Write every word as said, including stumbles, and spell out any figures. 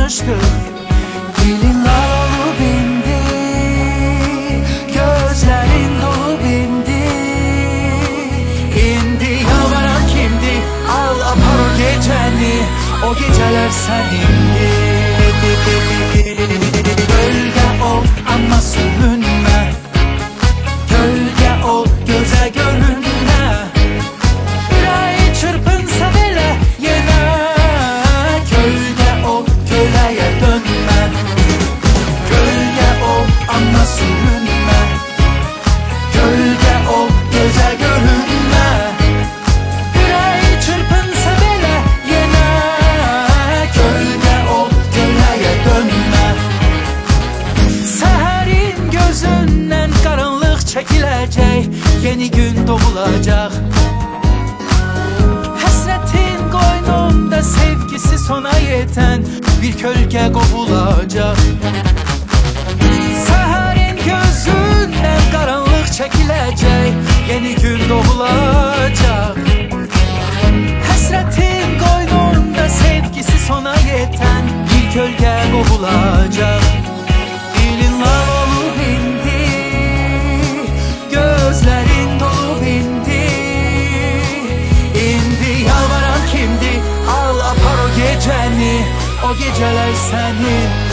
tanıştık. Dilin lal olup indi, gözlerin dolup indi. İndi yalvaran kimdi? Al apar o geceni, o geceler senindi. Gölge ol ama sürünme, gölge ol göze görünme. Yüreği çırpınsa bile yine gölge ol, köleye dönme. Gölge ol ama sürünme, gölge ol göze görünme. Yüreği çırpınsa bile yine gölge ol, köleye dönme. Seherin gözünden karanlık çekilecek, yeni gün doğulacak. Hasretin koynunda sevgisi sona yeten bir kölge kovulacak. Seherin gözünden karanlık çekilecek, yeni gün doğulacak. Hasretin koynunda sevgisi sona yeten bir kölge kovulacak. Dilin lal olup indi, gözlerin dolup indi. İndi yalvaran kimdi? Al apar o geceni, o geceler senin.